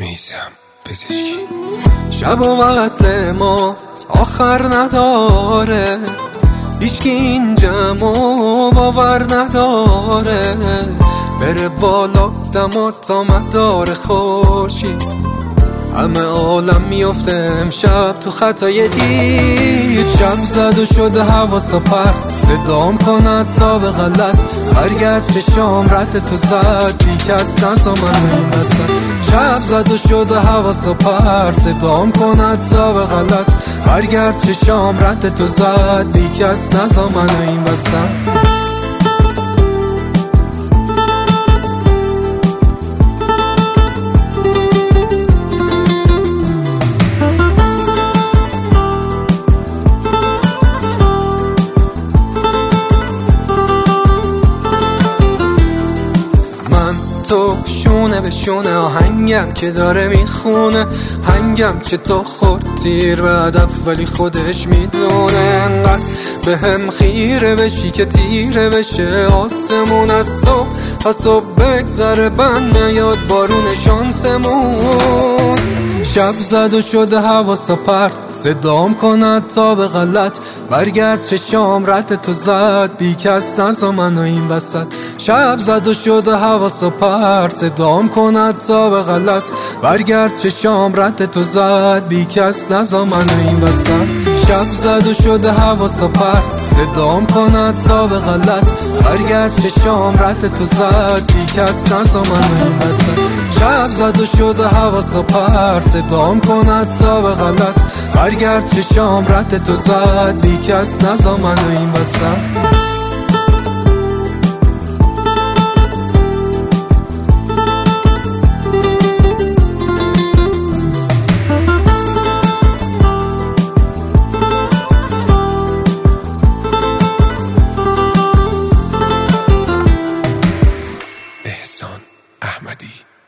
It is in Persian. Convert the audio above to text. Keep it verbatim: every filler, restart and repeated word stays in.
میزم پزشکی. شب و وصل ما آخر نداره، هیچکی این جمع باور نداره. بره بالا دما تا مدار خورشید، همه عالم میفته امشب تو خطای دید. شب زد و شده حواسا پرت، صدام کند تا به غلط. برگرد چشام رد تو زد، بی کس نزا من این وسط. شب زد و شده حواسا پرت، صدام کند تا به غلط. برگرد چشام رد تو زد، بی کس نزا من این وسط. تو شونه به شونه آهنگم که داره میخونه، هنگم که تو خورد تیر به هدف ولی خودش میدونه. انقدر به هم خیره بشی که تیره بشه آسمون. از صبح تا صبح بگذره بند نیاد بارون شانسمون. شب زد و شده حواسا پرت، صدام کند تا به غلط. برگرد چشام رد تو زد، بی کس نزا منو این وسط. شب زد و شده حواسا پرت، صدام کند تا به غلط. برگرد چشام رد تو زد، بی کس نزا منو این وسط. شب زد و شده حواسا پرت، صدام کند تا به غلط. برگرد چشام رد تو زد، بی کس نزا منو این وسط. شب زد و شده حواسا پرت، صدام کند تا به غلط. برگرد چشام رد تو زد، بی کس نزا منو این وسط. احسان احمدی.